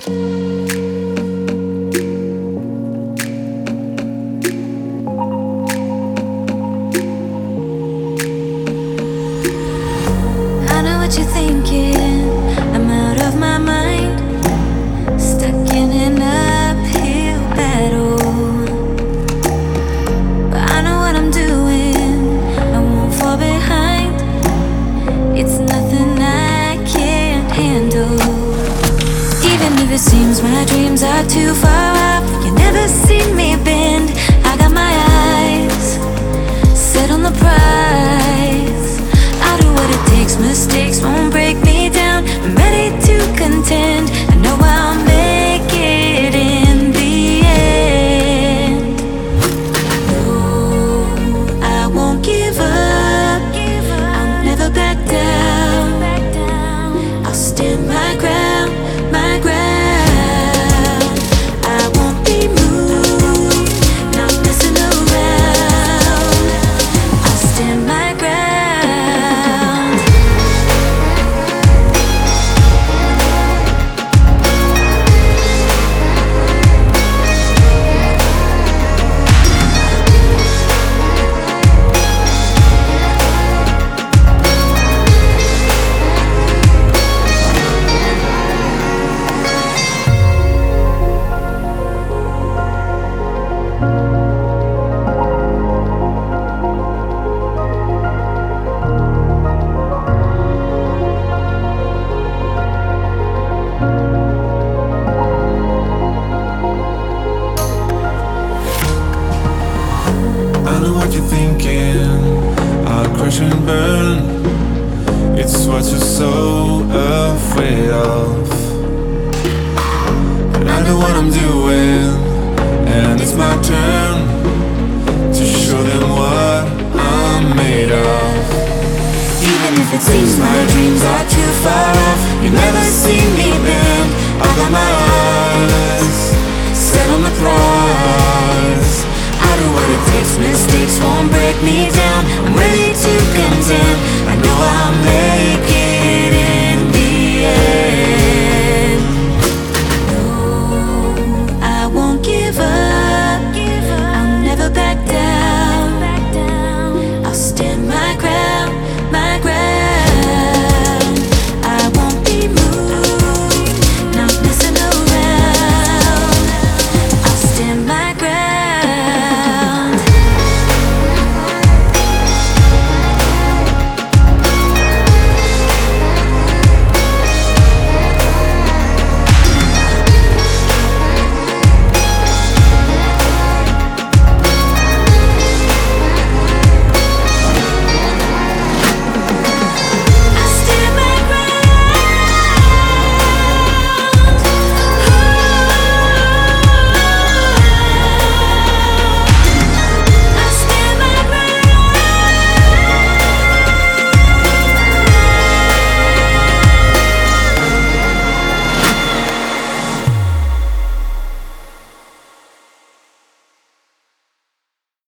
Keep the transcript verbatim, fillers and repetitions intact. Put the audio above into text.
I know what you're thinking. I'm out of my mind, stuck in an uphill battle. But I know what I'm doing, I won't fall behind. It's nothing I can't handle. Even if it seems my dreams are too far off, you never see me bend. I got my eyes set on the prize. I'll do what it takes, mistakes won't break me down. I'm ready to contend, I know I'll make it in the end. No, I won't give up, I'll never back down. I'll stand my ground, my ground. I won't be moved, not messing around. I'll stand my ground. I know what you're thinking, I'll crash and burn. It's what you're so afraid of. But I know what I'm doing, and it's my turn to show them what I'm made of. Even if it seems my dreams are too far off, you never see me bend. I got my eyes set on the prize. I do what it takes, mistakes won't break me down. I'm ready to contend, I know I'll make it.